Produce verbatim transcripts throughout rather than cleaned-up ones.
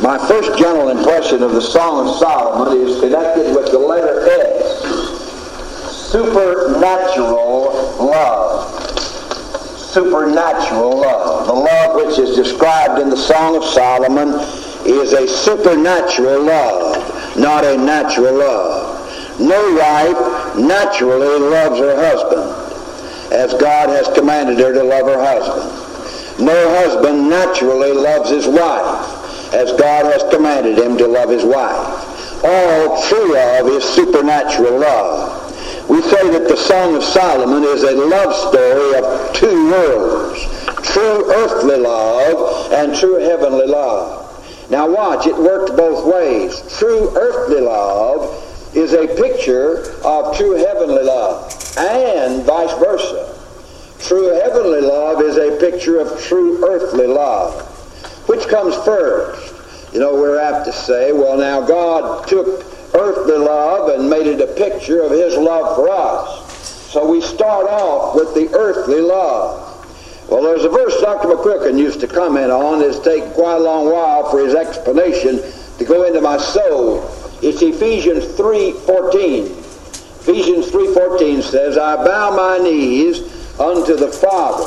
My first general impression of the Song of Solomon is connected with the letter S. Supernatural love. Supernatural love. The love which is described in the Song of Solomon is a supernatural love, not a natural love. No wife naturally loves her husband as God has commanded her to love her husband. No husband naturally loves his wife as God has commanded him to love his wife. All true love is supernatural love. We say that the Song of Solomon is a love story of two worlds, true earthly love and true heavenly love. Now watch, it worked both ways. True earthly love is a picture of true heavenly love, and vice versa. True heavenly love is a picture of true earthly love. Which comes first? You know, we're apt to say, well, now God took earthly love and made it a picture of his love for us. So we start off with the earthly love. Well, there's a verse Doctor McQuilkin used to comment on. It's taken quite a long while for his explanation to go into my soul. It's Ephesians three fourteen. Ephesians three fourteen says, I bow my knees unto the Father,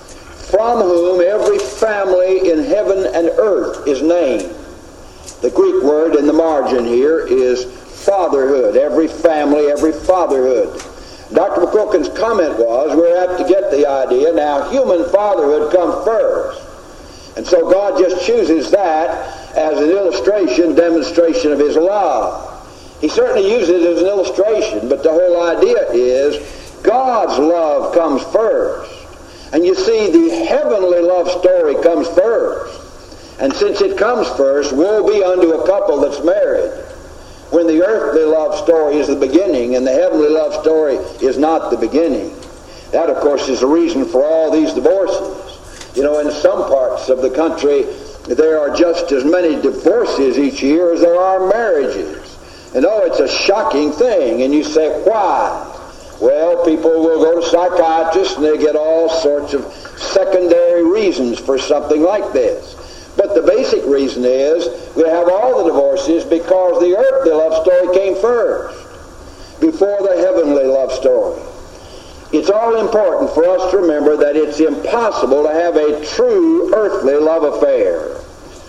from whom every family in heaven and earth is named. The Greek word in the margin here is fatherhood. Every family, every fatherhood. Doctor McQuilkin's comment was, we're apt to get the idea, now human fatherhood comes first. And so God just chooses that as an illustration, demonstration of his love. He certainly uses it as an illustration, but the whole idea is God's love comes first. And you see, the heavenly love story comes first. And since it comes first, woe be unto a couple that's married, when the earthly love story is the beginning and the heavenly love story is not the beginning. That, of course, is the reason for all these divorces. You know, in some parts of the country, there are just as many divorces each year as there are marriages. And oh, it's a shocking thing. And you say, why? Well, people will go to psychiatrists and they get all sorts of secondary reasons for something like this. But the basic reason is we have all the divorces because the earthly love story came first, before the heavenly love story. It's all important for us to remember that it's impossible to have a true earthly love affair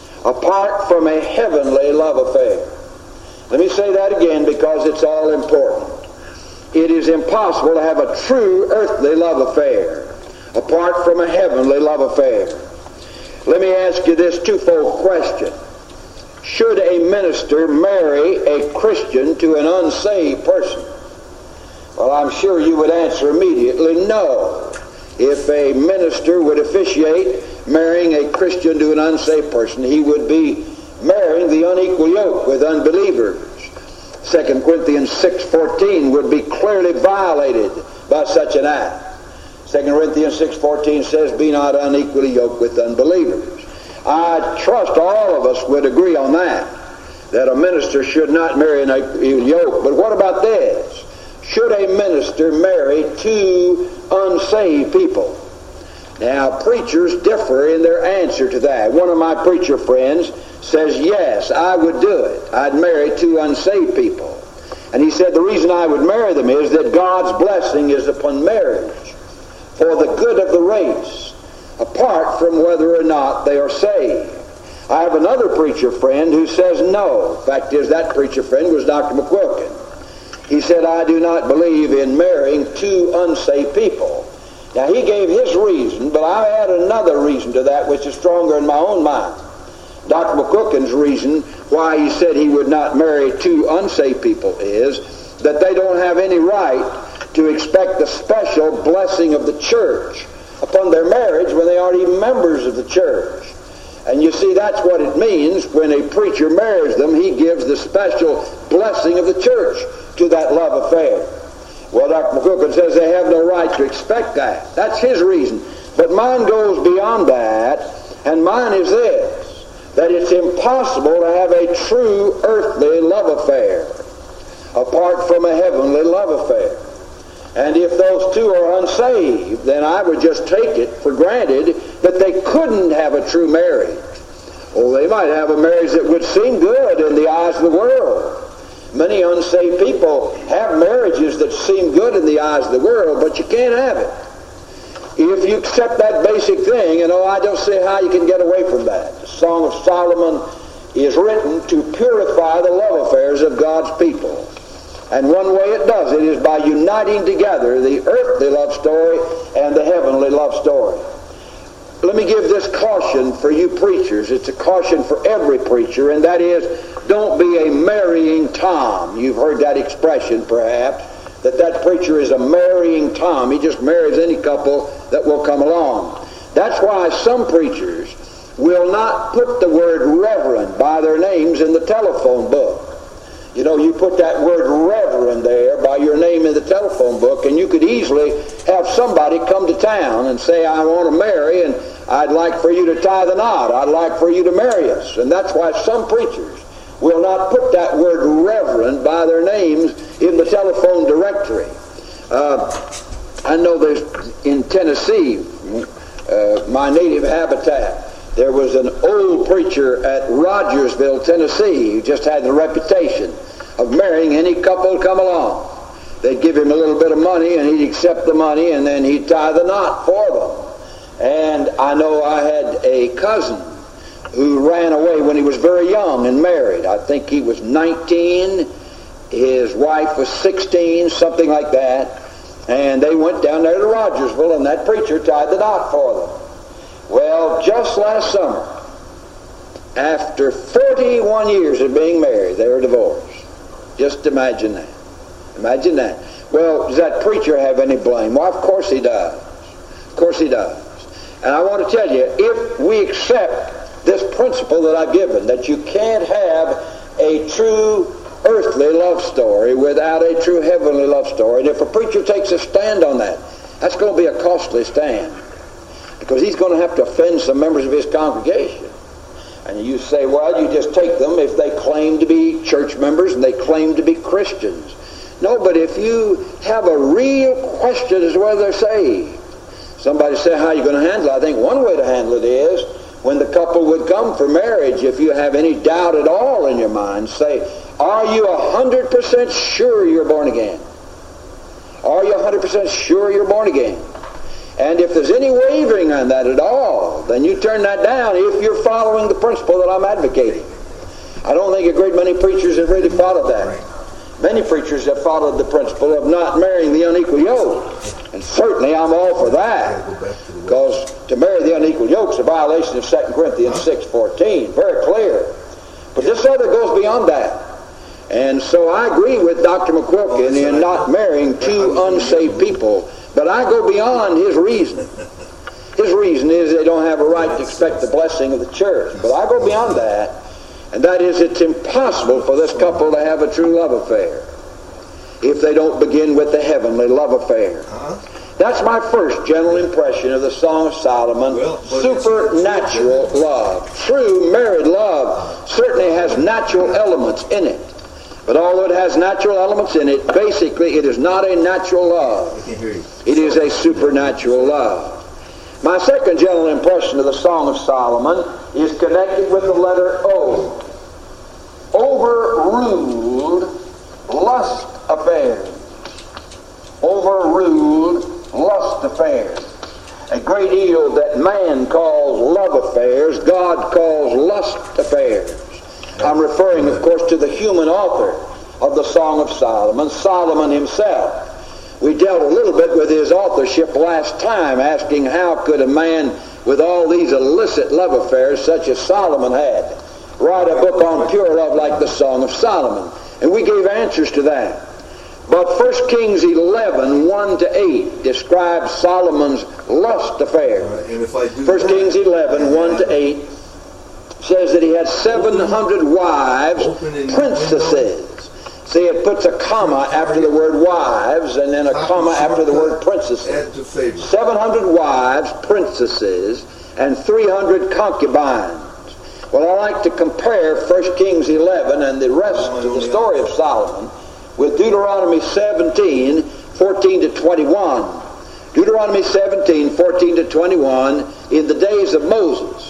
apart from a heavenly love affair. Let me say that again because it's all important. It is impossible to have a true earthly love affair apart from a heavenly love affair. Let me ask you this twofold question. Should a minister marry a Christian to an unsaved person? Well, I'm sure you would answer immediately, no. If a minister would officiate marrying a Christian to an unsaved person, he would be marrying the unequal yoke with unbelievers. Second Corinthians six fourteen would be clearly violated by such an act. Second Corinthians six fourteen says, be not unequally yoked with unbelievers. I trust all of us would agree on that, that a minister should not marry an unequal yoke. But what about this? Should a minister marry two unsaved people? Now, preachers differ in their answer to that. One of my preacher friends says, yes, I would do it. I'd marry two unsaved people. And he said the reason I would marry them is that God's blessing is upon marriage for the good of the race, apart from whether or not they are saved. I have another preacher friend who says no. Fact is, that preacher friend was Doctor McQuilkin. He said, I do not believe in marrying two unsaved people. Now, he gave his reason, but I add another reason to that which is stronger in my own mind. Doctor McQuilkin's reason why he said he would not marry two unsaved people is that they don't have any right to expect the special blessing of the church upon their marriage when they aren't even members of the church. And you see, that's what it means when a preacher marries them. He gives the special blessing of the church to that love affair. Well, Doctor McQuilkin says they have no right to expect that. That's his reason. But mine goes beyond that, and mine is this, that it's impossible to have a true earthly love affair apart from a heavenly love affair. And if those two are unsaved, then I would just take it for granted that they couldn't have a true marriage. Oh, they might have a marriage that would seem good in the eyes of the world. Many unsaved people have marriages that seem good in the eyes of the world, but you can't have it. If you accept that basic thing, and oh, I don't see how you can get away from that. The Song of Solomon is written to purify the love affairs of God's people. And one way it does it is by uniting together the earthly love story and the heavenly love story. Let me give this caution for you preachers. It's a caution for every preacher, and that is, don't be a marrying Tom. You've heard that expression, perhaps, that that preacher is a marrying Tom. He just marries any couple that will come along. That's why some preachers will not put the word reverend by their names in the telephone book. You know, you put that word reverend there by your name in the telephone book, and you could easily have somebody come to town and say, I want to marry, and I'd like for you to tie the knot. I'd like for you to marry us. And that's why some preachers will not put that word reverend by their names in the telephone directory. Uh, I know there's, in Tennessee, uh, my native habitat, there was an old preacher at Rogersville, Tennessee, who just had the reputation of marrying any couple who come along. They'd give him a little bit of money, and he'd accept the money, and then he'd tie the knot for them. And I know I had a cousin who ran away when he was very young and married. I think he was nineteen, his wife was sixteen, something like that. And they went down there to Rogersville, and that preacher tied the knot for them. Well, just last summer, after forty-one years of being married, they were divorced. Just imagine that. Imagine that. Well, does that preacher have any blame? Well, of course he does. Of course he does. And I want to tell you, if we accept this principle that I've given, that you can't have a true earthly love story without a true heavenly love story, and if a preacher takes a stand on that, that's going to be a costly stand, because he's going to have to offend some members of his congregation. And you say, well, you just take them if they claim to be church members and they claim to be Christians. No, but if you have a real question as to whether they're saved, somebody say, how are you going to handle it? I think one way to handle it is, when the couple would come for marriage, if you have any doubt at all in your mind, say, are you one hundred percent sure you're born again? Are you one hundred percent sure you're born again? And if there's any wavering on that at all, then you turn that down if you're following the principle that I'm advocating. I don't think a great many preachers have really followed that. Many preachers have followed the principle of not marrying the unequal yoke. And certainly I'm all for that. Because to marry the unequal yoke is a violation of Second Corinthians six fourteen. Very clear. But this other goes beyond that. And so I agree with Doctor McQuilkin in not marrying two unsaved people. But I go beyond his reason. His reason is they don't have a right to expect the blessing of the church. But I go beyond that. And that is, it's impossible for this couple to have a true love affair if they don't begin with the heavenly love affair. That's my first general impression of the Song of Solomon. Well, supernatural love. True married love certainly has natural elements in it. But although it has natural elements in it, basically it is not a natural love. It is a supernatural love. My second general impression of the Song of Solomon is connected with the letter O. Overruled lust affairs. Overruled lust affairs. A great deal that man calls love affairs, God calls lust affairs. I'm referring, of course, to the human author of the Song of Solomon, Solomon himself. We dealt a little bit with his authorship last time, asking how could a man with all these illicit love affairs, such as Solomon had, write a book on pure love like the Song of Solomon. And we gave answers to that. But First Kings eleven, one to eight describes Solomon's lust affair. First Kings eleven, one to eight says that he had seven hundred wives, princesses. See, it puts a comma after the word wives and then a comma after the word princesses. seven hundred wives, princesses, and three hundred concubines. Well, I like to compare First Kings eleven and the rest of the story of Solomon with Deuteronomy seventeen, fourteen to twenty-one. Deuteronomy seventeen, fourteen to twenty-one, in the days of Moses,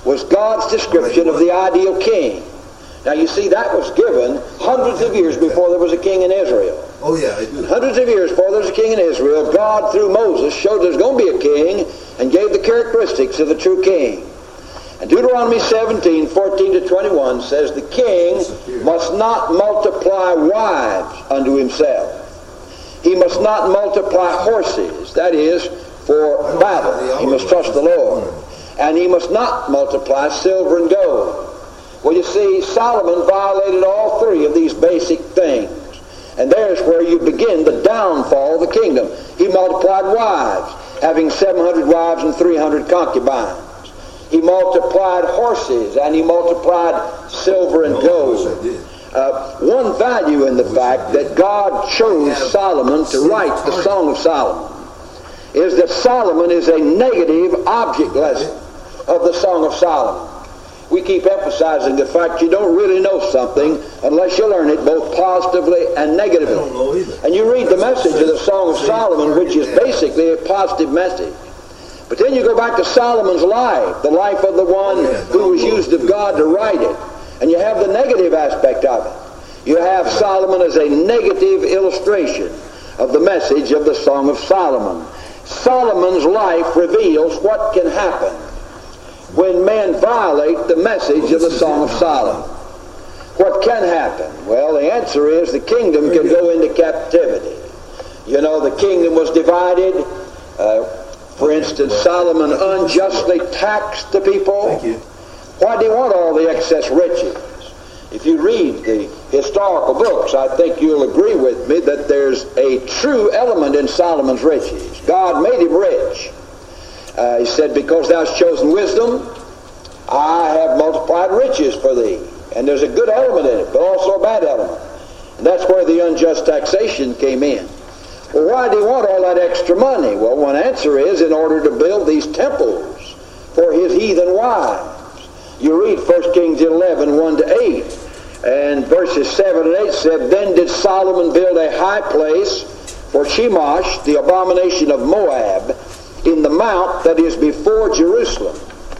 was God's description of the ideal king. Now you see, that was given hundreds of years before there was a king in Israel. Oh yeah, I do. Hundreds of years before there was a king in Israel, God through Moses showed there's going to be a king and gave the characteristics of the true king. And Deuteronomy seventeen, fourteen to twenty-one says the king must not multiply wives unto himself. He must not multiply horses, that is, for battle. He must trust the Lord. And he must not multiply silver and gold. Well, you see, Solomon violated all three of these basic things. And there's where you begin the downfall of the kingdom. He multiplied wives, having seven hundred wives and three hundred concubines. He multiplied horses, and he multiplied silver and gold. Uh, one value in the fact that God chose Solomon to write the Song of Solomon is that Solomon is a negative object lesson of the Song of Solomon. We keep emphasizing the fact you don't really know something unless you learn it both positively and negatively. I don't know either. And you read the message of the Song of Solomon, which is basically a positive message. But then you go back to Solomon's life, the life of the one who was used of God to write it. And you have the negative aspect of it. You have Solomon as a negative illustration of the message of the Song of Solomon. Solomon's life reveals what can happen when men violate the message of the Song of Solomon. What can happen? Well, the answer is the kingdom can go into captivity. You know, the kingdom was divided. Uh, for instance, Solomon unjustly taxed the people. Thank you. Why do you want all the excess riches? If you read the historical books, I think you'll agree with me that there's a true element in Solomon's riches. God made him rich. Uh, he said, because thou hast chosen wisdom, I have multiplied riches for thee. And there's a good element in it, but also a bad element. And that's where the unjust taxation came in. Well, why do you want all that extra money? Well, one answer is in order to build these temples for his heathen wives. You read First Kings eleven, one to eight, and verses seven and eight said, Then did Solomon build a high place for Chemosh, the abomination of Moab, in the mount that is before Jerusalem.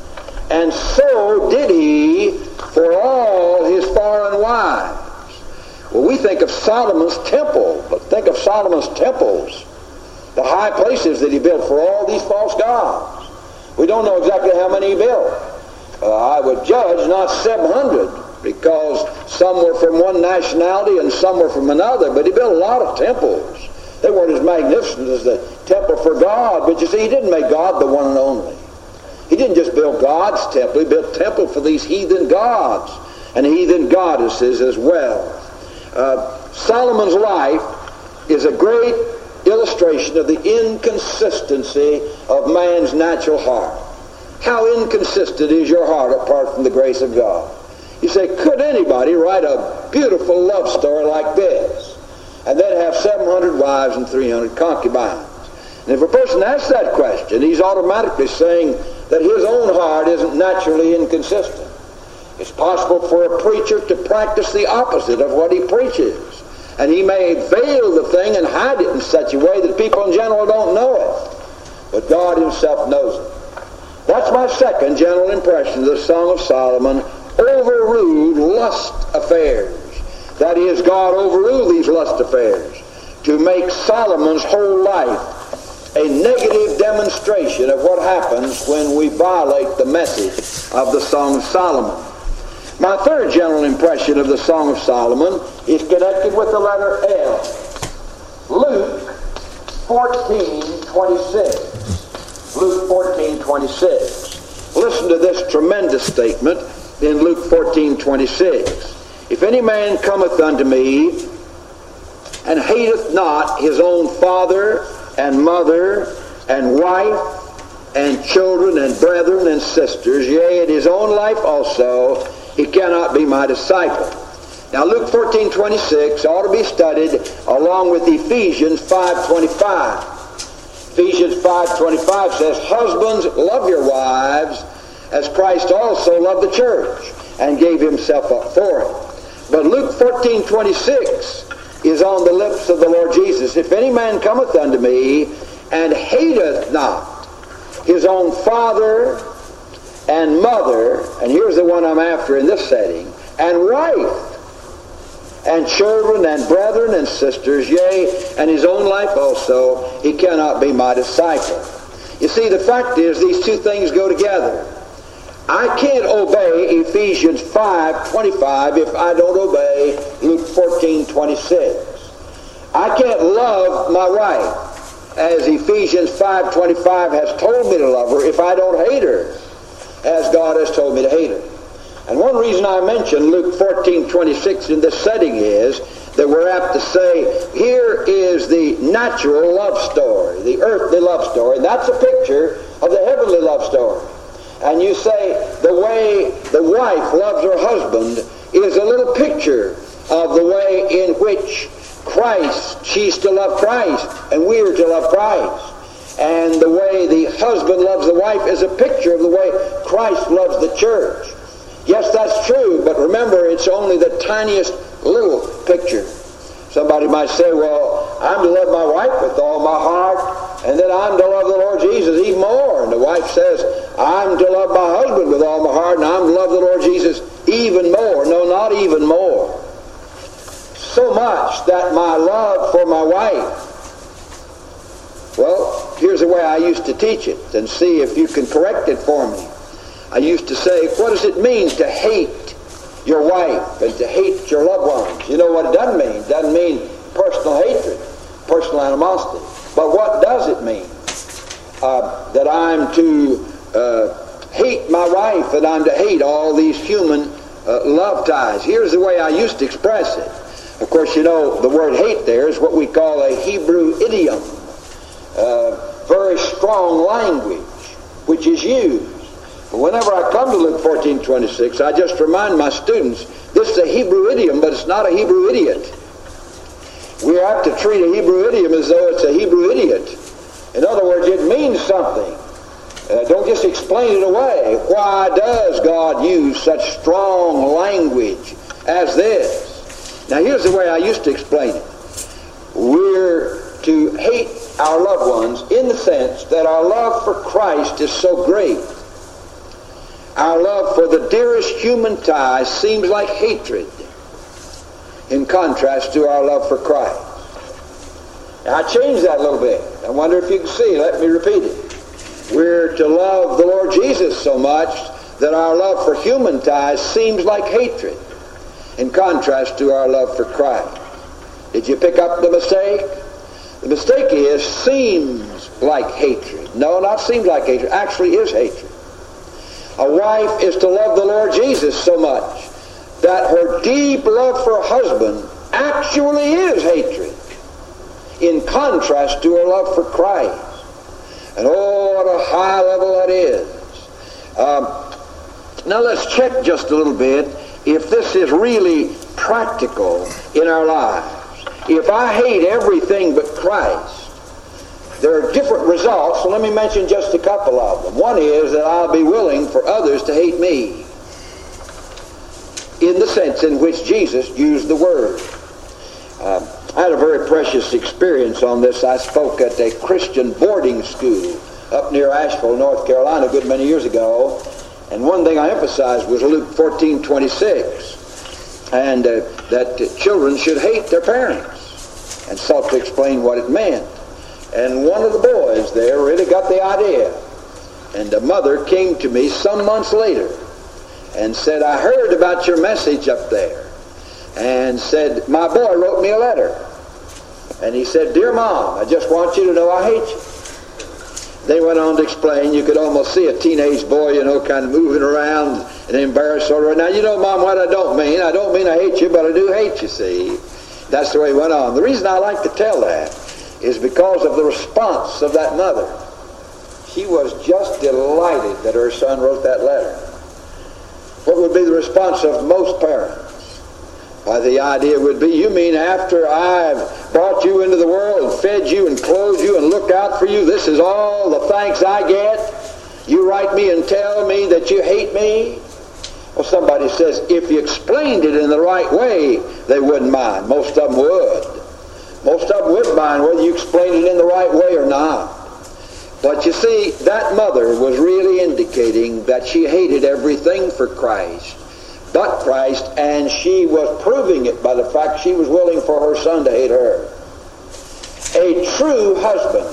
And so did he for all his foreign wives. Well, we think of Solomon's temple, but think of Solomon's temples, the high places that he built for all these false gods. We don't know exactly how many he built. Uh, I would judge not seven hundred, because some were from one nationality and some were from another, but he built a lot of temples. They weren't as magnificent as the temple for God, but you see, he didn't make God the one and only. He didn't just build God's temple, he built temple for these heathen gods and heathen goddesses as well. Uh, Solomon's life is a great illustration of the inconsistency of man's natural heart. How inconsistent is your heart apart from the grace of God? You say, could anybody write a beautiful love story like this and then have seven hundred wives and three hundred concubines? And if a person asks that question, he's automatically saying that his own heart isn't naturally inconsistent. It's possible for a preacher to practice the opposite of what he preaches. And he may veil the thing and hide it in such a way that people in general don't know it. But God himself knows it. That's my second general impression of the Song of Solomon. Overruled lust affairs. That is, God overruled these lust affairs to make Solomon's whole life a negative demonstration of what happens when we violate the message of the Song of Solomon. My third general impression of the Song of Solomon is connected with the letter L. Luke fourteen twenty-six. Luke fourteen twenty-six. Listen to this tremendous statement in Luke fourteen twenty-six. If any man cometh unto me and hateth not his own father and mother and wife and children and brethren and sisters, yea, and his own life also, he cannot be my disciple. Now Luke fourteen twenty-six ought to be studied along with Ephesians five twenty-five. Ephesians five twenty-five says, Husbands, love your wives as Christ also loved the church and gave himself up for it. But Luke fourteen twenty-six is on the lips of the Lord Jesus. If any man cometh unto me and hateth not his own father and mother, and here's the one I'm after in this setting, and wife, and children, and brethren, and sisters, yea, and his own life also, he cannot be my disciple. You see, the fact is, these two things go together. I can't obey Ephesians five twenty-five if I don't obey Luke fourteen twenty-six. I can't love my wife as Ephesians five twenty-five has told me to love her if I don't hate her as God has told me to hate her. And one reason I mention Luke fourteen twenty-six in this setting is that we're apt to say, here is the natural love story, the earthly love story. And that's a picture of the heavenly love story. And you say the way the wife loves her husband is a little picture of the way in which Christ, she's to love Christ, and we're to love Christ. And the way the husband loves the wife is a picture of the way Christ loves the church. Yes, that's true, but remember, it's only the tiniest little picture. Somebody might say, well, I'm to love my wife with all my heart, and then I'm to love the Lord Jesus even more. And the wife says, I'm to love my husband with all my heart, and I'm to love the Lord Jesus even more. No, not even more. So much that my love for my wife, well, here's the way I used to teach it, and see if you can correct it for me. I used to say, what does it mean to hate your wife and to hate your loved ones? You know what it doesn't mean. It doesn't mean personal hatred, personal animosity. But what does it mean? Uh, that I'm to uh, hate my wife, that I'm to hate all these human uh, love ties. Here's the way I used to express it. Of course, you know, the word hate there is what we call a Hebrew idiom. Uh, very strong language, which is used. But whenever I come to Luke fourteen twenty-six, I just remind my students, this is a Hebrew idiom, but it's not a Hebrew idiot. We have to treat a Hebrew idiom as though it's a Hebrew idiot. In other words, it means something. Uh, don't just explain it away. Why does God use such strong language as this? Now, here's the way I used to explain it. We're to hate our loved ones in the sense that our love for Christ is so great. Our love for the dearest human tie seems like hatred in contrast to our love for Christ. Now, I changed that a little bit. I wonder if you can see. Let me repeat it. We're to love the Lord Jesus so much that our love for human ties seems like hatred in contrast to our love for Christ. Did you pick up the mistake? The mistake is seems like hatred. No, not seems like hatred. Actually is hatred. A wife is to love the Lord Jesus so much that her deep love for her husband actually is hatred in contrast to her love for Christ. And oh, what a high level that is. Um, now let's check just a little bit if this is really practical in our lives. If I hate everything but Christ, there are different results, so let me mention just a couple of them. One is that I'll be willing for others to hate me in the sense in which Jesus used the word. Uh, I had a very precious experience on this. I spoke at a Christian boarding school up near Asheville, North Carolina, a good many years ago. And one thing I emphasized was Luke fourteen twenty-six, and uh, that uh, children should hate their parents, and sought to explain what it meant. And one of the boys there really got the idea. And the mother came to me some months later and said, I heard about your message up there. And said, my boy wrote me a letter. And he said, dear Mom, I just want you to know I hate you. They went on to explain, you could almost see a teenage boy, you know, kind of moving around and embarrassed sort of. Now, you know, Mom, what I don't mean. I don't mean I hate you, but I do hate you, see. That's the way he went on. The reason I like to tell that is because of the response of that mother. She was just delighted that her son wrote that letter. What would be the response of most parents? Why, the idea would be, you mean after I've brought you into the world and fed you and clothed you and looked out for you, this is all the thanks I get? You write me and tell me that you hate me? Well, somebody says, if you explained it in the right way, they wouldn't mind. Most of them would. Most of them would mind whether you explained it in the right way or not. But you see, that mother was really indicating that she hated everything for Christ but Christ, and she was proving it by the fact she was willing for her son to hate her. A true husband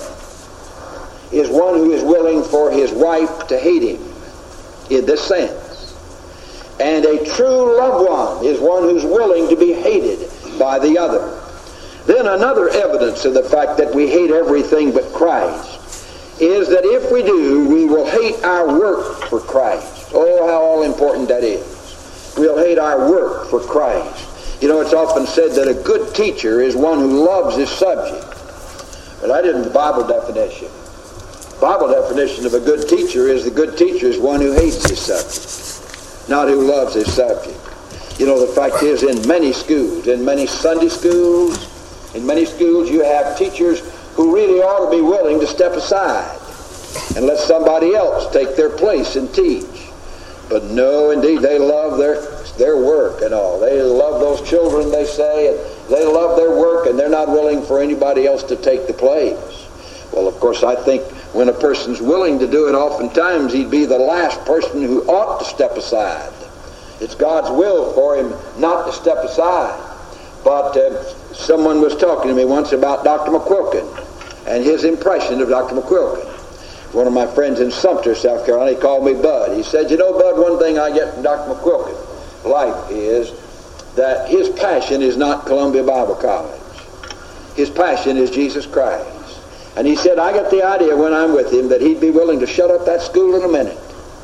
is one who is willing for his wife to hate him in this sense. And a true loved one is one who's willing to be hated by the other. Then another evidence of the fact that we hate everything but Christ is that if we do, we will hate our work for Christ. Oh, how all important that is. We'll hate our work for Christ. You know, it's often said that a good teacher is one who loves his subject. But I didn't the Bible definition. Bible definition of a good teacher is the good teacher is one who hates his subject, not who loves his subject. You know, the fact is, in many schools, in many Sunday schools, in many schools, you have teachers who really ought to be willing to step aside and let somebody else take their place and teach. But no, indeed, they love their their work and all. They love those children, they say, and they love their work, and they're not willing for anybody else to take the place. Well, of course, I think when a person's willing to do it, oftentimes he'd be the last person who ought to step aside. It's God's will for him not to step aside. But uh, someone was talking to me once about Doctor McQuilkin and his impression of Doctor McQuilkin. One of my friends in Sumter, South Carolina, he called me Bud. He said, you know, Bud, one thing I get from Doctor McQuilkin's life is that his passion is not Columbia Bible College. His passion is Jesus Christ. And he said, I get the idea when I'm with him that he'd be willing to shut up that school in a minute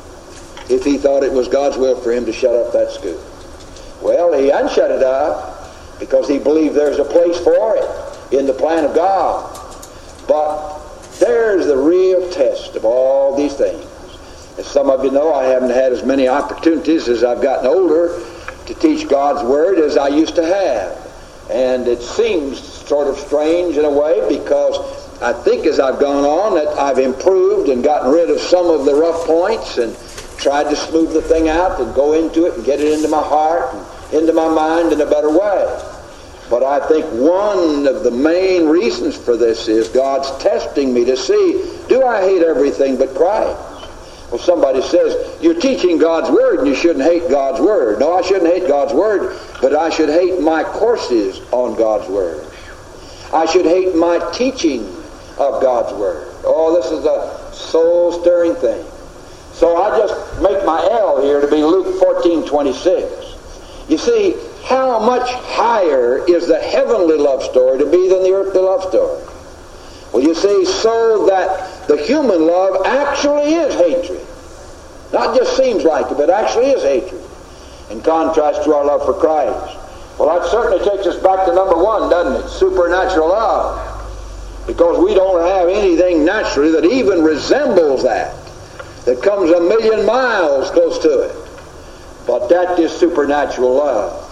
if he thought it was God's will for him to shut up that school. Well, he hadn't shut it up because he believed there's a place for it in the plan of God. But there's the real test of all these things. As some of you know, I haven't had as many opportunities as I've gotten older to teach God's Word as I used to have. And it seems sort of strange in a way because I think as I've gone on that I've improved and gotten rid of some of the rough points and tried to smooth the thing out and go into it and get it into my heart and into my mind in a better way. But I think one of the main reasons for this is God's testing me to see, do I hate everything but Christ? Well, somebody says, you're teaching God's Word and you shouldn't hate God's Word. No, I shouldn't hate God's Word, but I should hate my courses on God's Word. I should hate my teaching of God's Word. Oh, this is a soul-stirring thing. So I just make my L here to be Luke fourteen twenty-six. You see, how much higher is the heavenly love story to be than the earthly love story? Well, you see, so that the human love actually is hatred. Not just seems like it, but actually is hatred, in contrast to our love for Christ. Well, that certainly takes us back to number one, doesn't it? Supernatural love. Because we don't have anything naturally that even resembles that, that comes a million miles close to it. But that is supernatural love.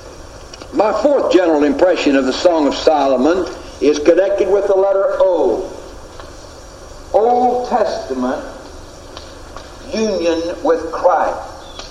My fourth general impression of the Song of Solomon is connected with the letter O. Old Testament union with Christ.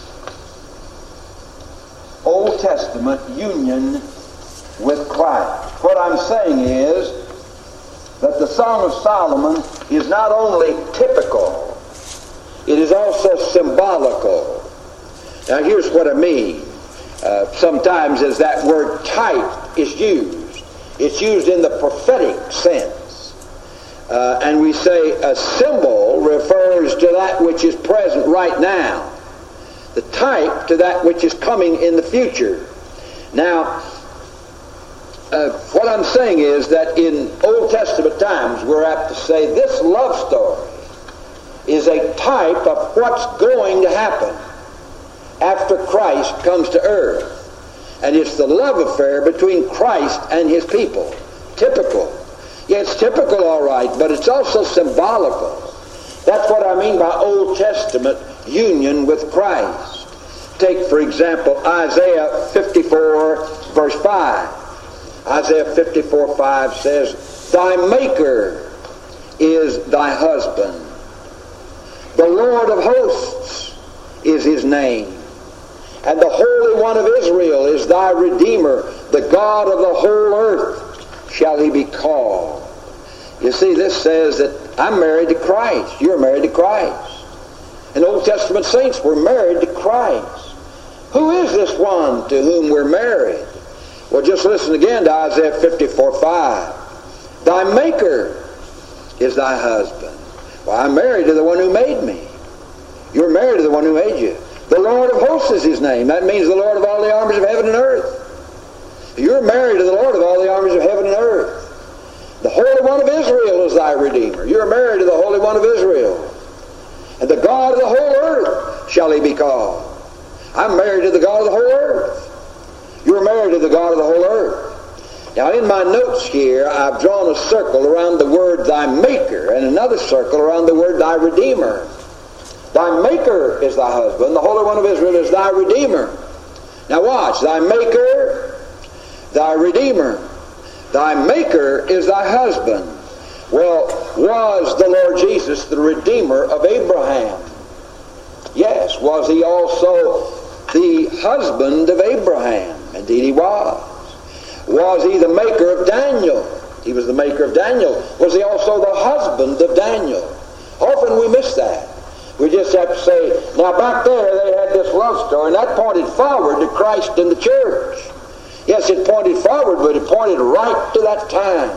Old Testament union with Christ. What I'm saying is that the Song of Solomon is not only typical, it is also symbolical. Now here's what I mean. Uh, sometimes as that word type is used, it's used in the prophetic sense. Uh, and we say a symbol refers to that which is present right now. The type to that which is coming in the future. Now, uh, what I'm saying is that in Old Testament times, we're apt to say this love story is a type of what's going to happen after Christ comes to earth. And it's the love affair between Christ and his people. Typical. Yeah, it's typical, all right, but it's also symbolical. That's what I mean by Old Testament union with Christ. Take, for example, Isaiah fifty-four, verse five. Isaiah fifty-four, five says, Thy Maker is thy husband. The Lord of hosts is his name. And the Holy One of Israel is thy Redeemer. The God of the whole earth shall he be called. You see, this says that I'm married to Christ. You're married to Christ. And Old Testament saints were married to Christ. Who is this one to whom we're married? Well, just listen again to Isaiah fifty-four five. Thy Maker is thy husband. Well, I'm married to the one who made me. You're married to the one who made you. The Lord of hosts is his name. That means the Lord of all the armies of heaven and earth. You're married to the Lord of all the armies of heaven and earth. The Holy One of Israel is thy Redeemer. You're married to the Holy One of Israel. And the God of the whole earth shall he be called. I'm married to the God of the whole earth. You're married to the God of the whole earth. Now in my notes here, I've drawn a circle around the word thy Maker and another circle around the word thy Redeemer. Thy Maker is thy husband. The Holy One of Israel is thy Redeemer. Now watch. Thy Maker, thy Redeemer. Thy Maker is thy husband. Well, was the Lord Jesus the Redeemer of Abraham? Yes. Was he also the husband of Abraham? Indeed he was. Was he the maker of Daniel? He was the maker of Daniel. Was he also the husband of Daniel? Often we miss that. We just have to say, now back there they had this love story, and that pointed forward to Christ and the church. Yes, it pointed forward, but it pointed right to that time.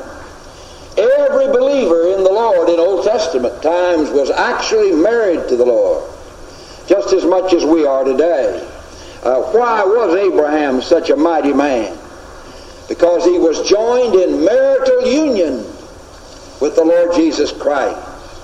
Every believer in the Lord in Old Testament times was actually married to the Lord, just as much as we are today. Uh, why was Abraham such a mighty man? Because he was joined in marital union with the Lord Jesus Christ.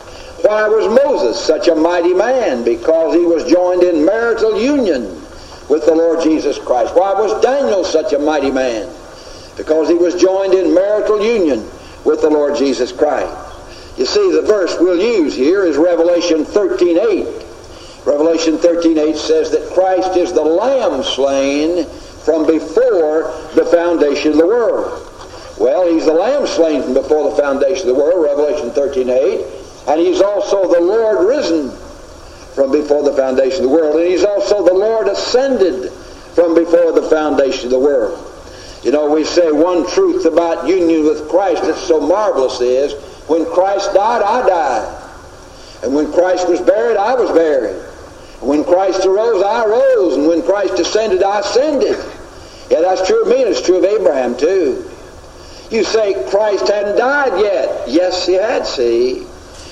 Why was Moses such a mighty man? Because he was joined in marital union with the Lord Jesus Christ. Why was Daniel such a mighty man? Because he was joined in marital union with the Lord Jesus Christ. You see, the verse we'll use here is Revelation thirteen eight. Revelation thirteen eight says that Christ is the Lamb slain from before the foundation of the world. Well, he's the Lamb slain from before the foundation of the world, Revelation thirteen eight. And he's also the Lord risen from before the foundation of the world. And he's also the Lord ascended from before the foundation of the world. You know, we say one truth about union with Christ that's so marvelous is, when Christ died, I died. And when Christ was buried, I was buried. And when Christ arose, I arose. And when Christ ascended, I ascended. Yeah, that's true of me, and it's true of Abraham too. You say Christ hadn't died yet. Yes, he had, see.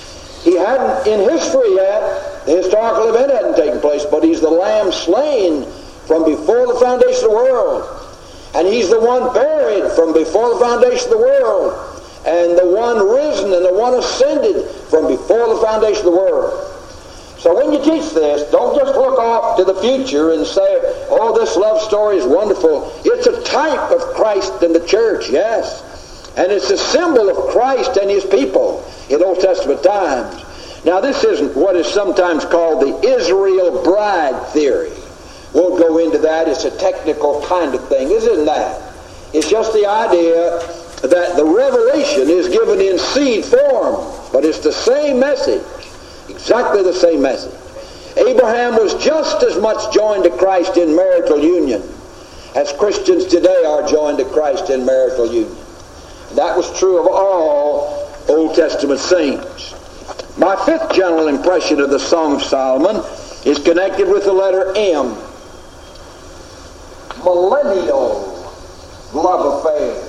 He hadn't in history yet. The historical event hadn't taken place, but he's the Lamb slain from before the foundation of the world. And he's the one buried from before the foundation of the world. And the one risen and the one ascended from before the foundation of the world. So when you teach this, don't just look off to the future and say, oh, this love story is wonderful. It's a type of Christ and the church, yes. And it's a symbol of Christ and his people in Old Testament times. Now, this isn't what is sometimes called the Israel bride theory. Won't go into that. It's a technical kind of thing, isn't that? It's just the idea that the revelation is given in seed form, but it's the same message, exactly the same message. Abraham was just as much joined to Christ in marital union as Christians today are joined to Christ in marital union. And that was true of all Old Testament saints. My fifth general impression of the Song of Solomon is connected with the letter M. Millennial love affair.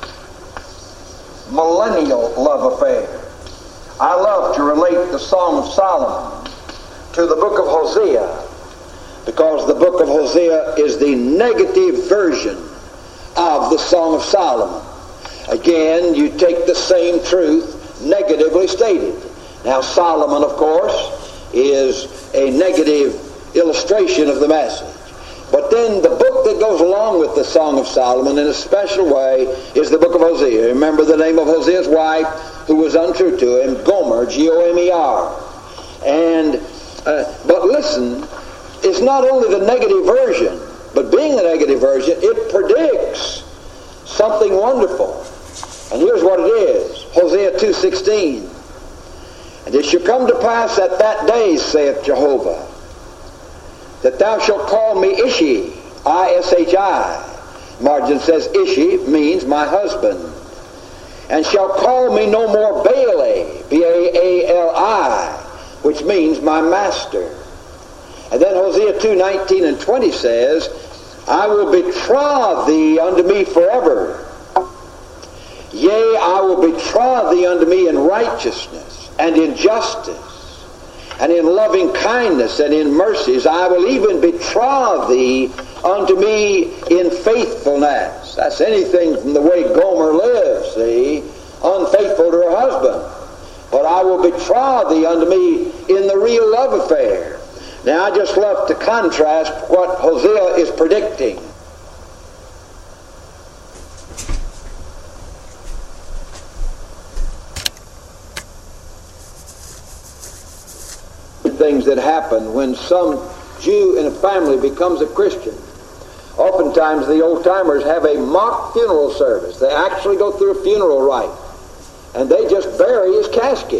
Millennial love affair. I love to relate the Song of Solomon to the book of Hosea, because the book of Hosea is the negative version of the Song of Solomon. Again, you take the same truth negatively stated. Now, Solomon, of course, is a negative illustration of the message. But then the book that goes along with the Song of Solomon in a special way is the book of Hosea. Remember the name of Hosea's wife who was untrue to him, Gomer, G O M E R. And, uh, but listen, it's not only the negative version, but being the negative version, it predicts something wonderful. And here's what it is. Hosea two sixteen. And it shall come to pass at that day, saith Jehovah, that thou shalt call me Ishi, I S H I. Margin says Ishi means my husband. and shall call me no more Baali, B A A L I, which means my master. And then Hosea two nineteen and twenty says, I will betroth thee unto me forever. Yea, I will betroth thee unto me in righteousness and in justice and in loving kindness and in mercies. I will even betroth thee unto me in faithfulness. That's anything from the way Gomer lives, see, unfaithful to her husband. But I will betroth thee unto me in the real love affair. Now I just love to contrast what Hosea is predicting. Things that happen when some Jew in a family becomes a Christian. Oftentimes the old-timers have a mock funeral service. They actually go through a funeral rite, and they just bury his casket.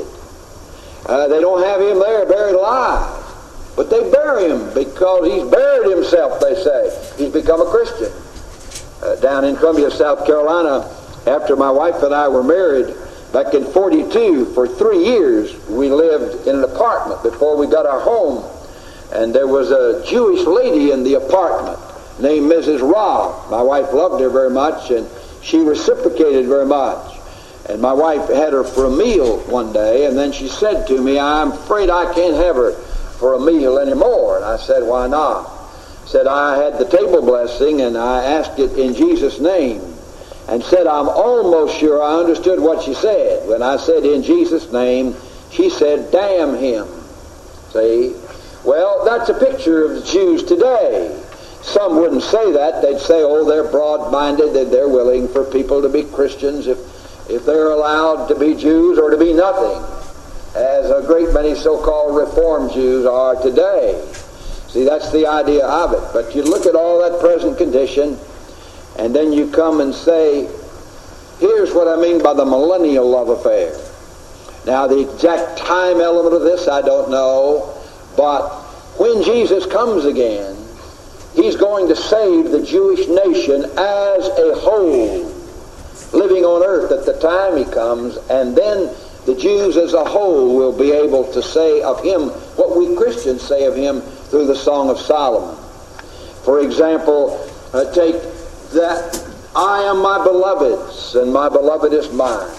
Uh, they don't have him there buried alive, but they bury him because he's buried himself, they say. He's become a Christian. Uh, down in Columbia, South Carolina, after my wife and I were married, back in forty-two, for three years, we lived in an apartment before we got our home. And there was a Jewish lady in the apartment named Missus Robb. My wife loved her very much, and she reciprocated very much. And my wife had her for a meal one day, and then she said to me, I'm afraid I can't have her for a meal anymore. And I said, why not? Said, I had the table blessing, and I asked it in Jesus' name. And said, I'm almost sure I understood what she said. When I said in Jesus' name, she said, damn him. See? Well, that's a picture of the Jews today. Some wouldn't say that. They'd say, oh, they're broad-minded, that they're willing for people to be Christians if, if they're allowed to be Jews or to be nothing, as a great many so-called Reformed Jews are today. See, that's the idea of it. But you look at all that present condition, and then you come and say, here's what I mean by the millennial love affair. Now, the exact time element of this, I don't know, but when Jesus comes again, he's going to save the Jewish nation as a whole, living on earth at the time he comes, and then the Jews as a whole will be able to say of him what we Christians say of him through the Song of Solomon. For example, uh, take that I am my beloved's, and my beloved is mine.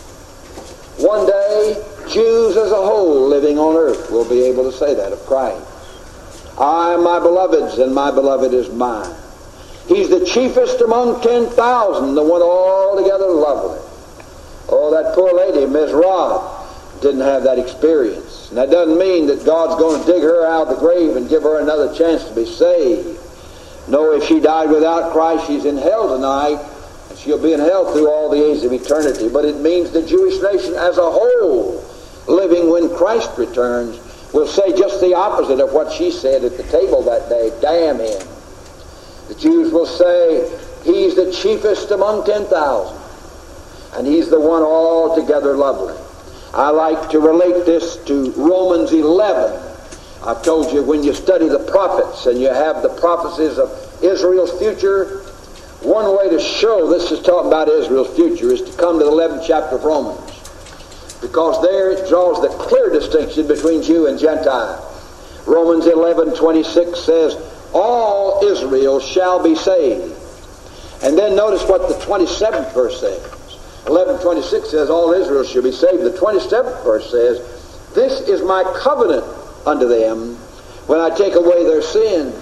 One day, Jews as a whole living on earth will be able to say that of Christ. I am my beloved's, and my beloved is mine. He's the chiefest among ten thousand, the one altogether lovely. Oh, that poor lady, Miss Robb, didn't have that experience. And that doesn't mean that God's going to dig her out of the grave and give her another chance to be saved. No, if she died without Christ, she's in hell tonight, and she'll be in hell through all the age of eternity. But it means the Jewish nation as a whole, living when Christ returns, will say just the opposite of what she said at the table that day. Damn him. The Jews will say, he's the chiefest among ten thousand, and he's the one altogether lovely. I like to relate this to Romans eleven. I've told you, when you study the prophets and you have the prophecies of Israel's future, one way to show this is talking about Israel's future is to come to the eleventh chapter of Romans. Because there it draws the clear distinction between Jew and Gentile. Romans eleven twenty-six says, all Israel shall be saved. And then notice what the twenty-seventh verse says. eleven twenty-six says, all Israel shall be saved. The twenty-seventh verse says, this is my covenant unto them when I take away their sins.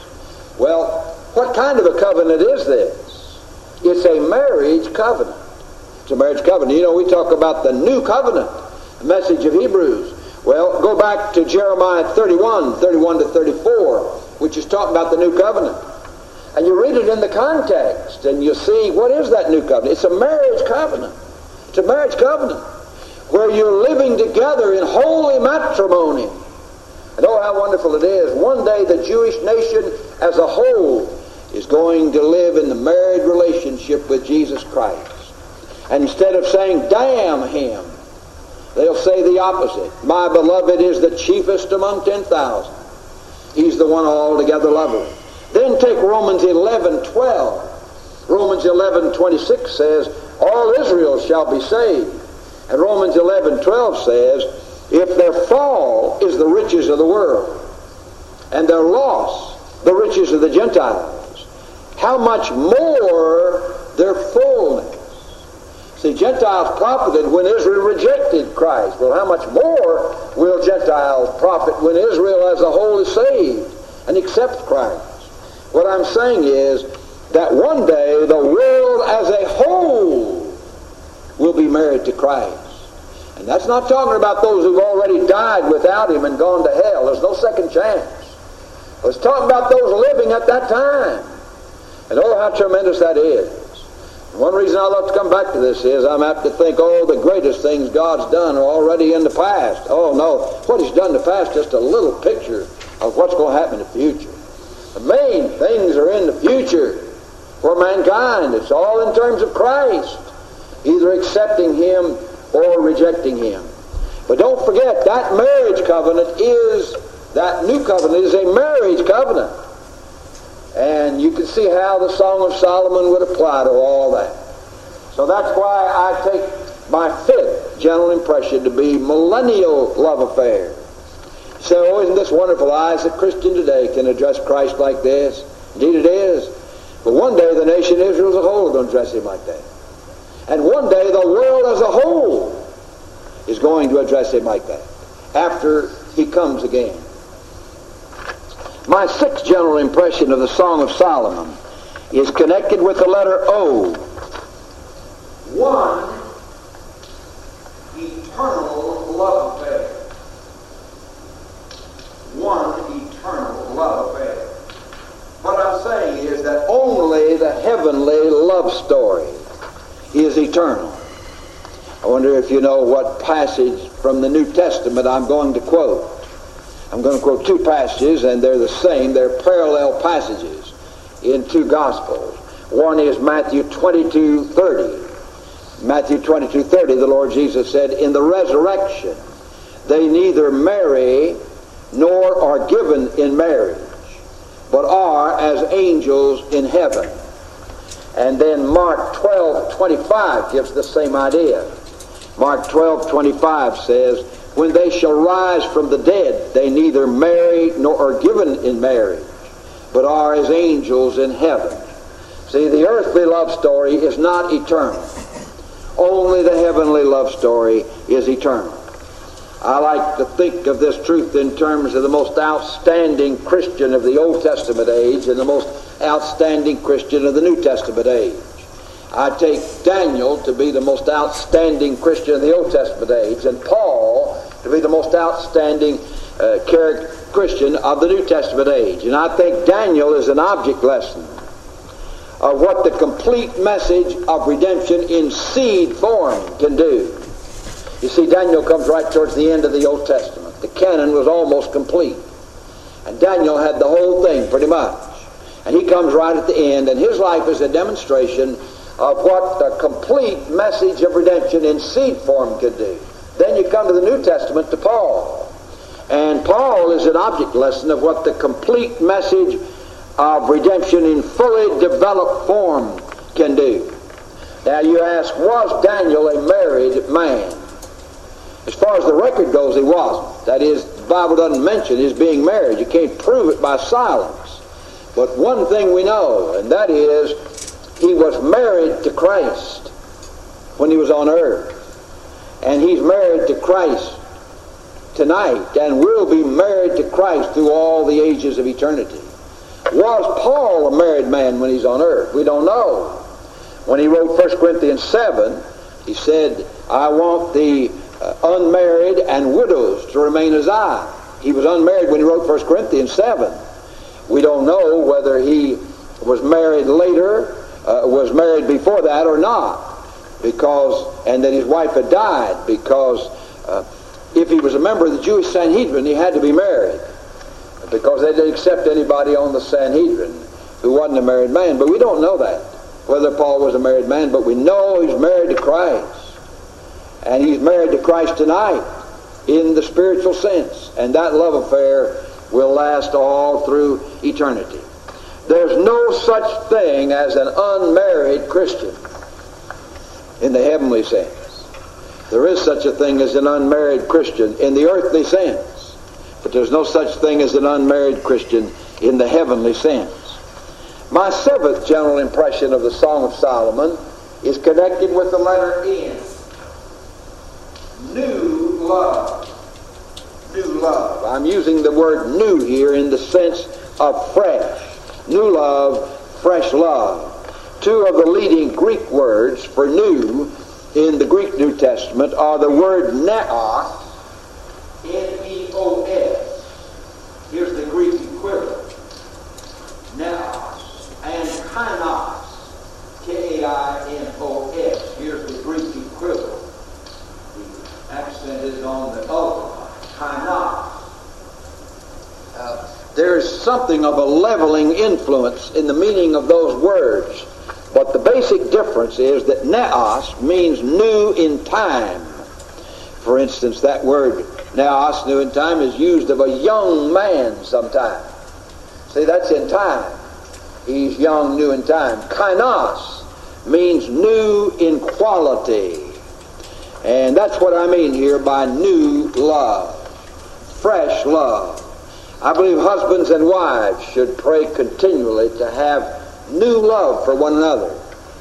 Well, what kind of a covenant is this? It's a marriage covenant. It's a marriage covenant. You know, we talk about the new covenant, the message of Hebrews. Well, go back to Jeremiah thirty-one, thirty-one to thirty-four, which is talking about the new covenant. And you read it in the context, and you see, what is that new covenant? It's a marriage covenant. It's a marriage covenant where you're living together in holy matrimony. And oh, how wonderful it is. One day the Jewish nation as a whole is going to live in the married relationship with Jesus Christ. And instead of saying, damn him, they'll say the opposite. My beloved is the chiefest among ten thousand. He's the one altogether lovely. Then take Romans eleven twelve. Romans eleven twenty-six says, all Israel shall be saved. And Romans eleven twelve says, if their fall is the riches of the world, and their loss the riches of the Gentiles, how much more their fullness. See, Gentiles profited when Israel rejected Christ. Well, how much more will Gentiles profit when Israel as a whole is saved and accepts Christ? What I'm saying is that one day the world as a whole will be married to Christ. And that's not talking about those who've already died without Him and gone to hell. There's no second chance. Let's talk about those living at that time. And oh, how tremendous that is. One reason I love to come back to this is I'm apt to think, oh, the greatest things God's done are already in the past. Oh, no. What He's done in the past is just a little picture of what's going to happen in the future. The main things are in the future for mankind. It's all in terms of Christ, either accepting Him or rejecting Him. But don't forget, that marriage covenant is, that new covenant is a marriage covenant. And you can see how the Song of Solomon would apply to all that. So that's why I take my fifth general impression to be millennial love affair. So, oh, isn't this wonderful? I, as a Christian today, can address Christ like this. Indeed it is. But one day the nation of Israel as a whole is going to address Him like that. And one day the world as a whole is going to address Him like that after He comes again. My sixth general impression of the Song of Solomon is connected with the letter O. One eternal love affair. One eternal love affair. What I'm saying is that only the heavenly love story is eternal. I wonder if you know what passage from the New Testament I'm going to quote. I'm going to quote two passages, and they're the same. They're parallel passages in two Gospels. One is Matthew twenty-two thirty. Matthew twenty-two thirty, the Lord Jesus said, in the resurrection, they neither marry nor are given in marriage, but are as angels in heaven. And then Mark twelve twenty-five gives the same idea. Mark twelve twenty-five says, when they shall rise from the dead, they neither marry nor are given in marriage, but are as angels in heaven. See, the earthly love story is not eternal. Only the heavenly love story is eternal. I like to think of this truth in terms of the most outstanding Christian of the Old Testament age and the most outstanding Christian of the New Testament age. I take Daniel to be the most outstanding Christian of the Old Testament age, and Paul to be the most outstanding uh, Christian of the New Testament age. And I think Daniel is an object lesson of what the complete message of redemption in seed form can do. You see, Daniel comes right towards the end of the Old Testament. The canon was almost complete. And Daniel had the whole thing pretty much. And he comes right at the end, and his life is a demonstration of what the complete message of redemption in seed form could do. Then you come to the New Testament to Paul. And Paul is an object lesson of what the complete message of redemption in fully developed form can do. Now you ask, was Daniel a married man? As far as the record goes, he wasn't. That is, the Bible doesn't mention his being married. You can't prove it by silence. But one thing we know, and that is, he was married to Christ when he was on earth. And he's married to Christ tonight, and will be married to Christ through all the ages of eternity. Was Paul a married man when he's on earth? We don't know. When he wrote First Corinthians seven, he said, I want the uh, unmarried and widows to remain as I. He was unmarried when he wrote First Corinthians seven. We don't know whether he was married later, uh, was married before that or not, because, and that his wife had died, because uh, if he was a member of the Jewish Sanhedrin, he had to be married, because they didn't accept anybody on the Sanhedrin who wasn't a married man. But we don't know that, whether Paul was a married man, but we know he's married to Christ. And he's married to Christ tonight in the spiritual sense. And that love affair will last all through eternity. There's no such thing as an unmarried Christian in the heavenly sense. There is such a thing as an unmarried Christian in the earthly sense, but there's no such thing as an unmarried Christian in the heavenly sense. My seventh general impression of the Song of Solomon is connected with the letter N. New love. New love. I'm using the word new here in the sense of fresh. New love, fresh love. Two of the leading Greek words for new in the Greek New Testament are the word neos, N E O S. Here's the Greek equivalent. Neos. And kainos, K A I N O S. Here's the Greek equivalent. The accent is on the ultimate. Kainos. Uh, there's something of a leveling influence in the meaning of those words. But the basic difference is that neos means new in time. For instance, that word neos, new in time, is used of a young man sometime. See, that's in time. He's young, new in time. Kainos means new in quality. And that's what I mean here by new love. Fresh love. I believe husbands and wives should pray continually to have new love for one another.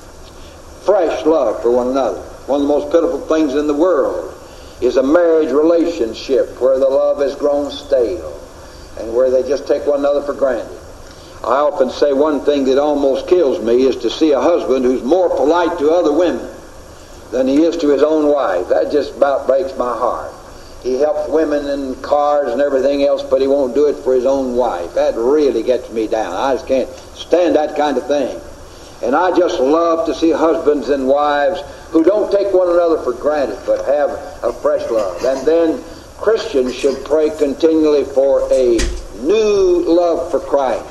Fresh love for one another. One of the most pitiful things in the world is a marriage relationship where the love has grown stale and where they just take one another for granted. I often say one thing that almost kills me is to see a husband who's more polite to other women than he is to his own wife. That just about breaks my heart. He helps women in cars and everything else, but he won't do it for his own wife. That really gets me down. I just can't stand that kind of thing. And I just love to see husbands and wives who don't take one another for granted, but have a fresh love. And then Christians should pray continually for a new love for Christ,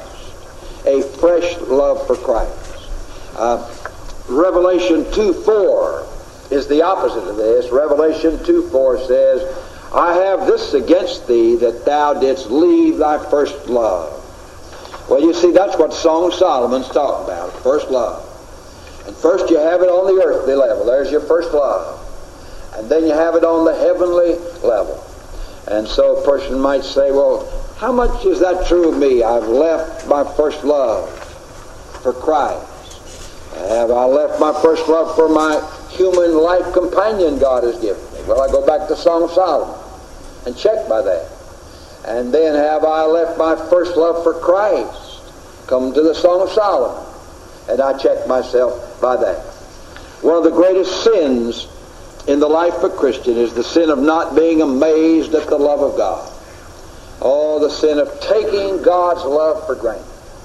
a fresh love for Christ. Uh, Revelation two four is the opposite of this. Revelation two four says, I have this against thee, that thou didst leave thy first love. Well, you see, that's what Song of Solomon's talking about, first love. And first you have it on the earthly level. There's your first love. And then you have it on the heavenly level. And so a person might say, well, how much is that true of me? I've left my first love for Christ. Have I left my first love for my human life companion God has given me? Well, I go back to Song of Solomon and check by that. And then have I left my first love for Christ? Come to the Song of Solomon. And I check myself by that. One of the greatest sins in the life of a Christian is the sin of not being amazed at the love of God. Oh, the sin of taking God's love for granted.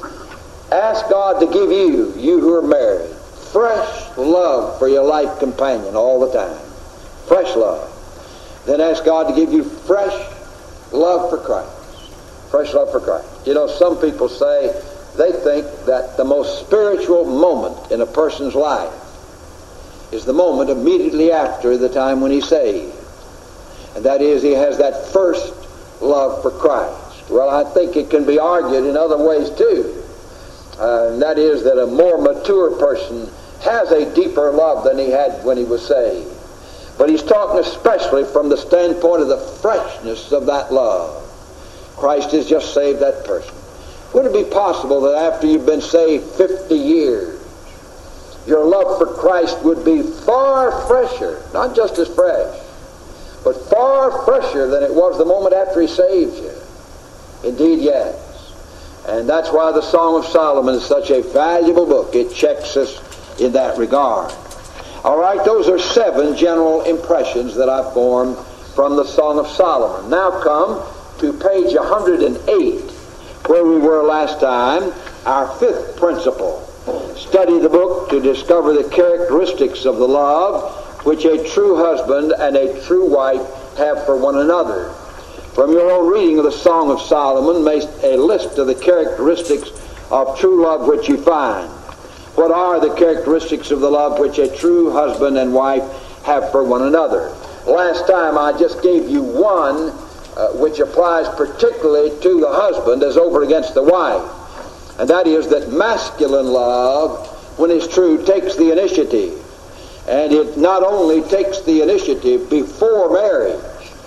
Ask God to give you, you who are married, fresh love for your life companion all the time. Fresh love. Then ask God to give you fresh love for Christ. Fresh love for Christ. You know, some people say they think that the most spiritual moment in a person's life is the moment immediately after the time when he's saved. And that is, he has that first love for Christ. Well, I think it can be argued in other ways too. Uh, and that is that a more mature person has a deeper love than he had when he was saved. But he's talking especially from the standpoint of the freshness of that love. Christ has just saved that person. Would it be possible that after you've been saved fifty years, your love for Christ would be far fresher, not just as fresh, but far fresher than it was the moment after he saved you? Indeed, yes. And that's why the Song of Solomon is such a valuable book. It checks us in that regard. All right, those are seven general impressions that I formed from the Song of Solomon. Now come to page one hundred eight, where we were last time, our fifth principle. Study the book to discover the characteristics of the love which a true husband and a true wife have for one another. From your own reading of the Song of Solomon, make a list of the characteristics of true love which you find. What are the characteristics of the love which a true husband and wife have for one another? Last time I just gave you one uh, which applies particularly to the husband as over against the wife. And that is that masculine love, when it's true, takes the initiative. And it not only takes the initiative before marriage.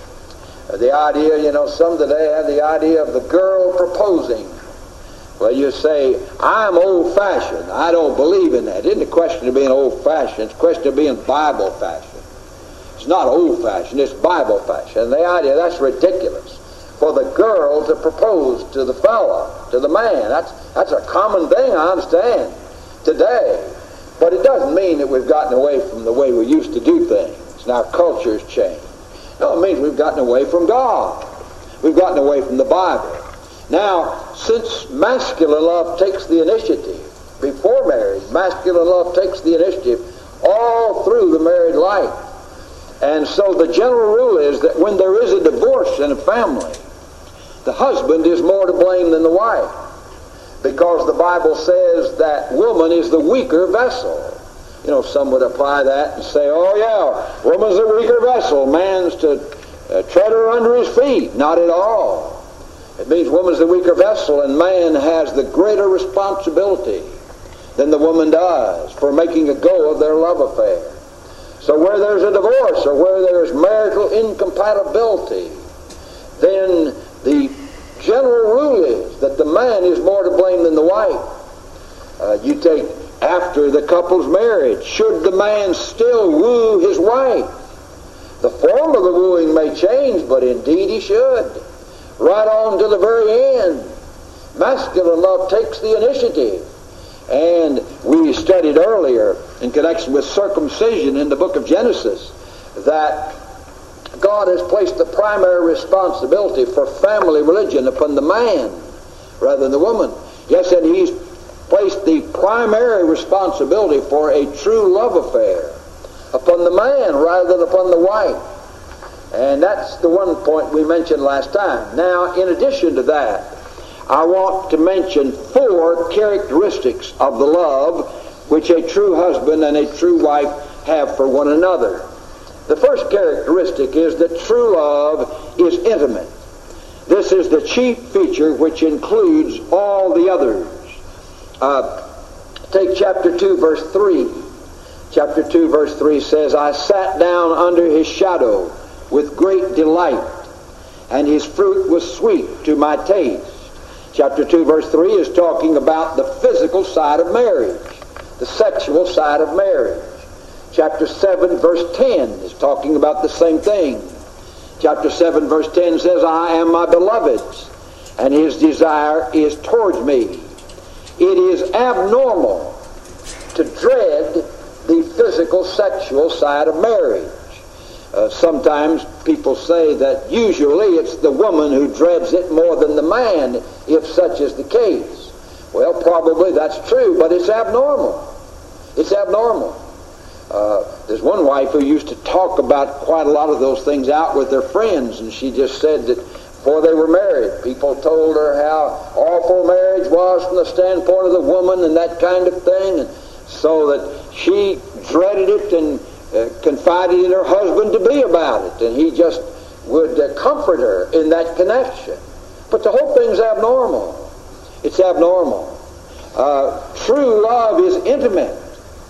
Uh, the idea, you know, some today have the idea of the girl proposing. Well, you say, I'm old-fashioned. I don't believe in that. It isn't a question of being old-fashioned. It's a question of being Bible-fashioned. It's not old-fashioned. It's Bible-fashioned. And the idea, that's ridiculous. For the girl to propose to the fellow, to the man. That's, that's a common thing, I understand, today. But it doesn't mean that we've gotten away from the way we used to do things. And our culture's changed. No, it means we've gotten away from God. We've gotten away from the Bible. Now, since masculine love takes the initiative before marriage, masculine love takes the initiative all through the married life. And so the general rule is that when there is a divorce in a family, the husband is more to blame than the wife. Because the Bible says that woman is the weaker vessel. You know, some would apply that and say, oh yeah, woman's the weaker vessel. Man's to uh, tread her under his feet. Not at all. It means woman's the weaker vessel, and man has the greater responsibility than the woman does for making a go of their love affair. So where there's a divorce or where there's marital incompatibility, then the general rule is that the man is more to blame than the wife. Uh, you take after the couple's marriage, should the man still woo his wife? The form of the wooing may change, but indeed he should. Right on to the very end. Masculine love takes the initiative. And we studied earlier in connection with circumcision in the book of Genesis that God has placed the primary responsibility for family religion upon the man rather than the woman. Yes, and He's placed the primary responsibility for a true love affair upon the man rather than upon the wife. And that's the one point we mentioned last time. Now, in addition to that, I want to mention four characteristics of the love which a true husband and a true wife have for one another. The first characteristic is that true love is intimate. This is the chief feature which includes all the others. Uh, take chapter two, verse three. Chapter two, verse three says, I sat down under his shadow with great delight, and his fruit was sweet to my taste. Chapter two, verse three is talking about the physical side of marriage, the sexual side of marriage. Chapter seven, verse ten is talking about the same thing. Chapter seven, verse ten says, I am my beloved's, and his desire is towards me. It is abnormal to dread the physical, sexual side of marriage. Uh, sometimes people say that usually it's the woman who dreads it more than the man, if such is the case. Well, probably that's true, but it's abnormal. It's abnormal. Uh, there's one wife who used to talk about quite a lot of those things out with her friends, and she just said that before they were married, people told her how awful marriage was from the standpoint of the woman and that kind of thing, and so that she dreaded it and uh, confided in her husband to be about it, and he just would uh, comfort her in that connection. But the whole thing's abnormal. It's abnormal. Uh, true love is intimate.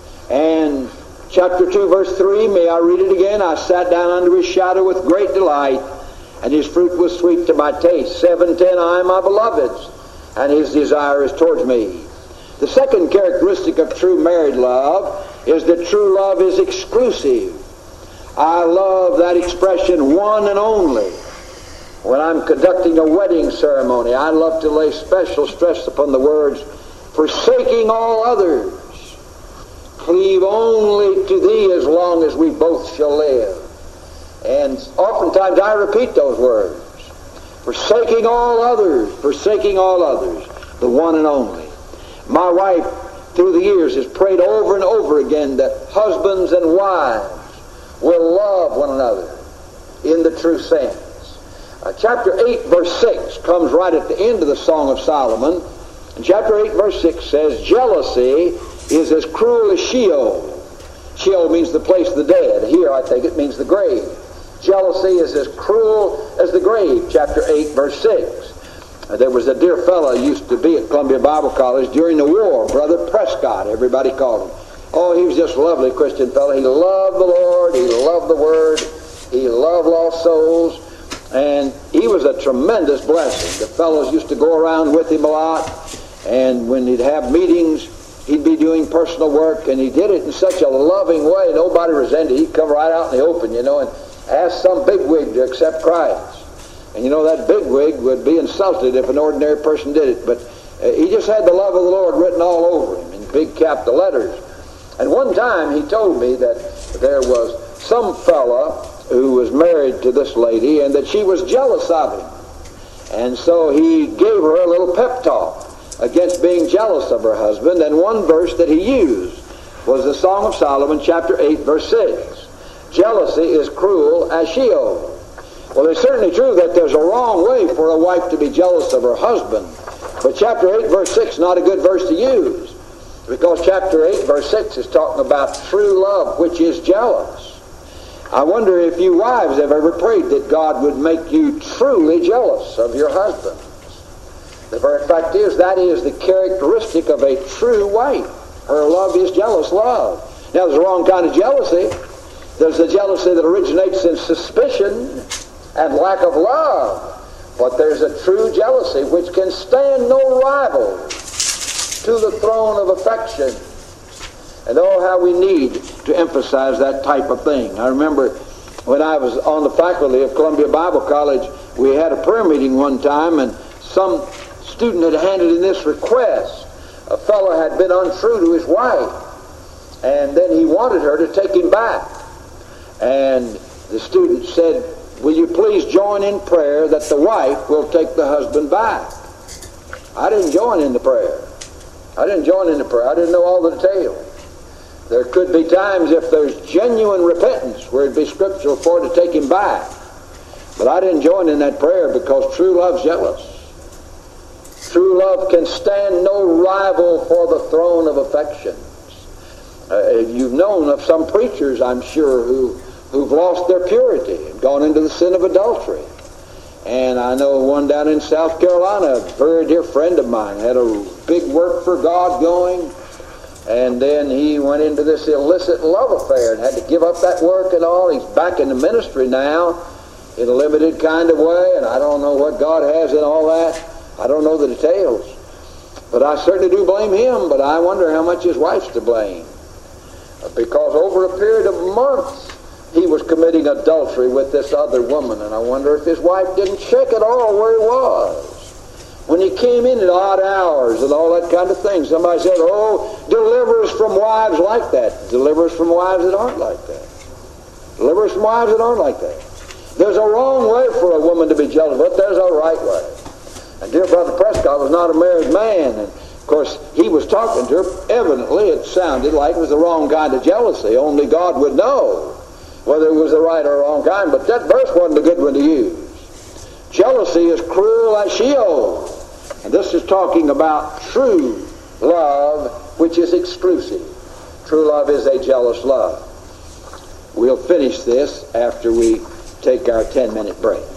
And chapter two, verse three, may I read it again? I sat down under his shadow with great delight, and his fruit was sweet to my taste. seven ten, I am my beloved's, and his desire is towards me. The second characteristic of true married love is that true love is exclusive. I love that expression, one and only. When I'm conducting a wedding ceremony, I love to lay special stress upon the words, forsaking all others, cleave only to thee as long as we both shall live. And oftentimes I repeat those words, forsaking all others, forsaking all others, the one and only. My wife, through the years, has prayed over and over again that husbands and wives will love one another in the true sense. Uh, chapter eight, verse six comes right at the end of the Song of Solomon. And chapter eight, verse six says, jealousy is as cruel as Sheol. Sheol means the place of the dead. Here, I think it means the grave. Jealousy is as cruel as the grave, chapter eight, verse six. Uh, there was a dear fellow who used to be at Columbia Bible College during the war, Brother Prescott, everybody called him. Oh, he was just a lovely Christian fellow. He loved the Lord. He loved the Word. He loved lost souls. And he was a tremendous blessing. The fellows used to go around with him a lot. And when he'd have meetings, he'd be doing personal work. And he did it in such a loving way. Nobody resented. He'd come right out in the open, you know, and ask some bigwig to accept Christ. And you know, that bigwig would be insulted if an ordinary person did it. But uh, he just had the love of the Lord written all over him in big capital letters. And one time he told me that there was some fella who was married to this lady and that she was jealous of him. And so he gave her a little pep talk against being jealous of her husband. And one verse that he used was the Song of Solomon, chapter eight, verse six. Jealousy is cruel as Sheol. Well, it's certainly true that there's a wrong way for a wife to be jealous of her husband. But chapter eight, verse six is not a good verse to use, because chapter eight, verse six is talking about true love, which is jealous. I wonder if you wives have ever prayed that God would make you truly jealous of your husband. The very fact is, that is the characteristic of a true wife. Her love is jealous love. Now, there's a wrong kind of jealousy. There's the jealousy that originates in suspicion and lack of love. But there's a true jealousy which can stand no rival to the throne of affection. And oh, how we need to emphasize that type of thing. I remember when I was on the faculty of Columbia Bible College, we had a prayer meeting one time, and some student had handed in this request. A fellow had been untrue to his wife, and then he wanted her to take him back. And the student said, "Will you please join in prayer that the wife will take the husband back?" I didn't join in the prayer. I didn't join in the prayer. I didn't know all the details. There could be times, if there's genuine repentance, where it'd be scriptural for it to take him back. But I didn't join in that prayer because true love's jealous. True love can stand no rival for the throne of affections. Uh, you've known of some preachers, I'm sure, who, who've lost their purity and gone into the sin of adultery. And I know one down in South Carolina, a very dear friend of mine, had a big work for God going, and then he went into this illicit love affair and had to give up that work and all. He's back in the ministry now in a limited kind of way, and I don't know what God has in all that. I don't know the details. But I certainly do blame him, but I wonder how much his wife's to blame. Because over a period of months, he was committing adultery with this other woman, and I wonder if his wife didn't check at all where he was. When he came in at odd hours and all that kind of thing, somebody said, "Oh, deliver us from wives like that." Deliver us from wives that aren't like that. Deliver us from wives that aren't like that. There's a wrong way for a woman to be jealous, but there's a right way. And dear Brother Prescott was not a married man, and of course he was talking to her. Evidently it sounded like it was the wrong kind of jealousy. Only God would know whether it was the right or wrong kind, but that verse wasn't a good one to use. Jealousy is cruel as Sheol. And this is talking about true love, which is exclusive. True love is a jealous love. We'll finish this after we take our ten-minute break.